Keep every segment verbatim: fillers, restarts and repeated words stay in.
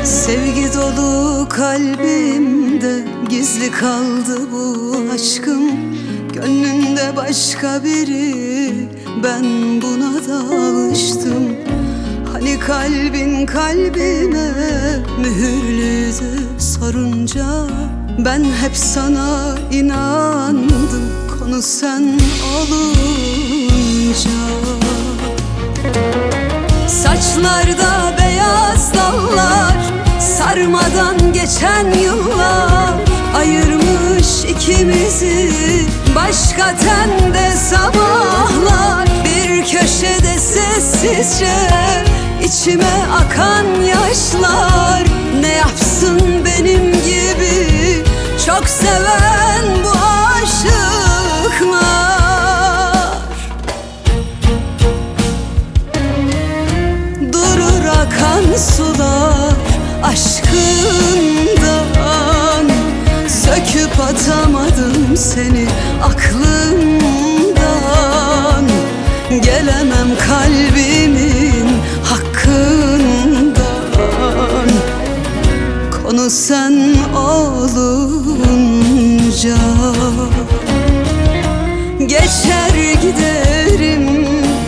Sevgi dolu kalbimde gizli kaldı bu aşkım. Gönlünde başka biri, ben buna da alıştım. Hani kalbin kalbime mühürlüydü sorunca, ben hep sana inandım konu sen olunca. Saçlarda beyaz dallar, sarmadan geçen yıllar ayırmış ikimizi. Başka tende sabahlar, bir köşede sessizce içime akan yaşlar. Ne yapsın benim gibi çok seven bu aşıklar? Durur akan sular aşkından, söküp atamadım seni aklımdan. Gelemem kalbimin hakkından, konu sen olunca. Geçer giderim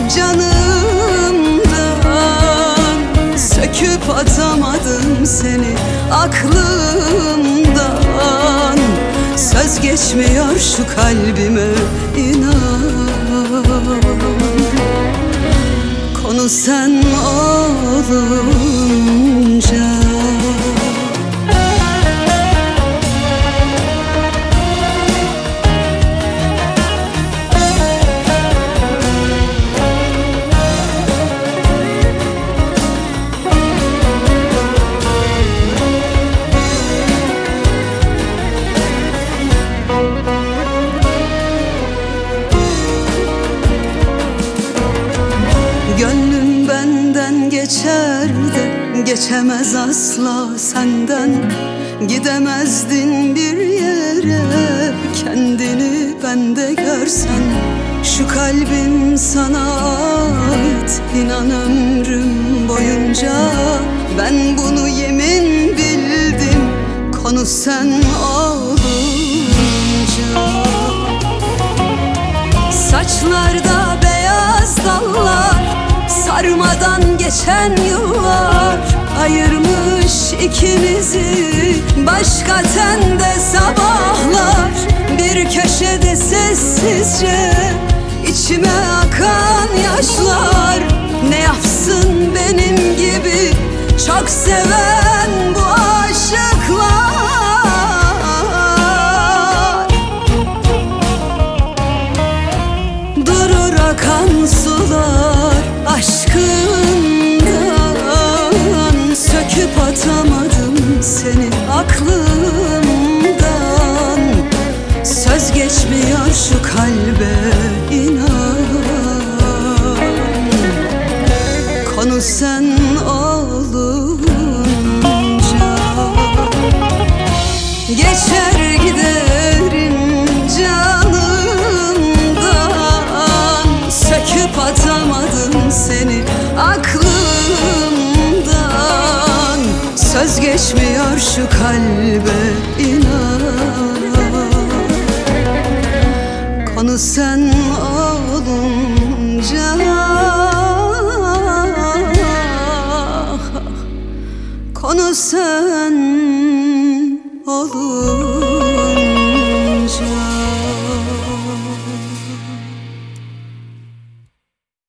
canımdan, söküp atamadım seni aklımdan. Söz geçmiyor şu kalbime, inan. Konu sen olunca. Gönlüm benden geçer de geçemez asla senden. Gidemezdin bir yere kendini bende görsen. Şu kalbim sana ait, inan ömrüm boyunca. Ben bunu yemin bildim, konu sen olunca. Saçlarda beyaz dallar, sarmadan geçen yıllar ayırmış ikimizi. Başka tende sabahlar, bir köşede sessizce içime akan yaşlar. Ne yapsın benim gibi çok seven bu aşıklar? Durur akan sular aşkından, söküp atamadım seni aklımdan. Söz geçmiyor şu kalbe, inan. Konu sen olunca. Geçer giderim canımdan, söküp atamadım seni aklımdan. Söz geçmiyor şu kalbe, inan. Konu sen olunca. Konu sen olunca.